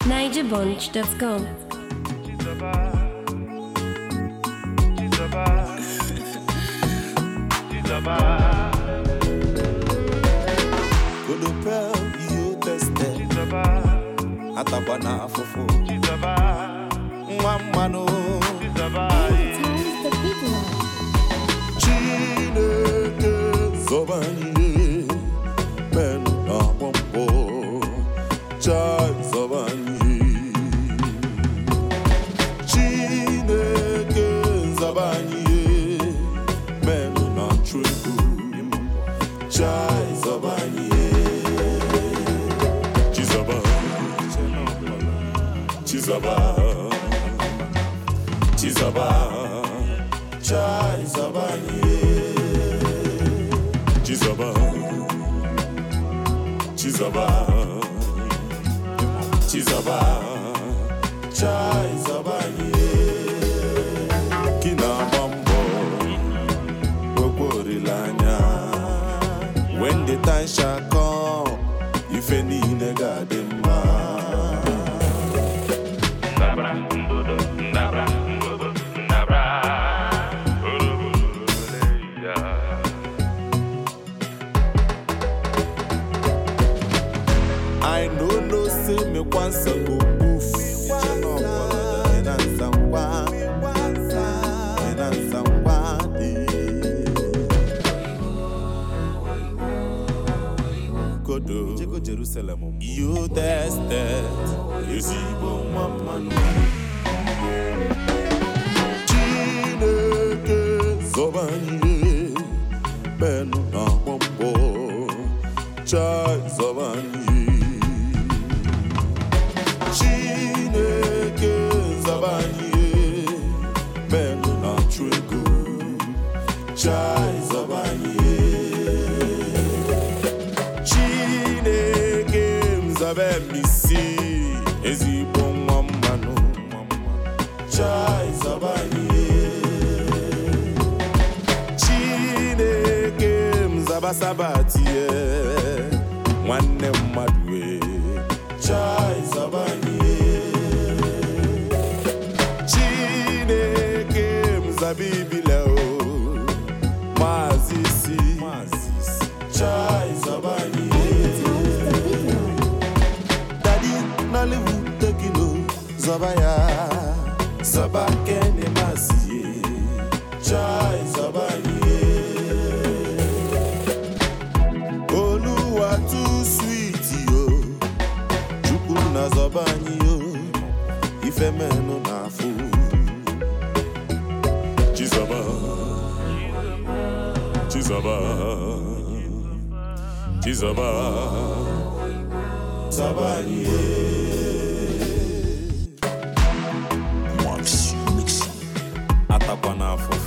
NigerBunch.com. Atabana fofo Mwamano Chineke Zobanye Ben na bombo Chai Zobanye Chineke Zobanye Ben na tribu Chai Zobanye Chizaba, Chai Zabanye, Chizaba, Chai Zabanye, Kina Bambo, Wokorilanya. When the time shall come, if any nega dem I no say me once a go poof. Kodo Jerusalem. You tested. You see woman. Chineke Zobanye Ben na bombo Chai Zobanye Chineke Zabanye Ben na trigu Chai Zabanye Chineke Mzabe misi Ezigbo mwamano Chai Zabanye Chineke Mzaba sabatie Mwane mmadwe Chai Zabanye Chineke Mzabibile Mazisi Chai Zabanye Daddy Nollywood Tekino Zabaya Zabakene Masie Chai Zabanye Oluwa too sweet yo Chukuna Zabanye yo Ife meno na fu Chizaba Zabanye Atabana fo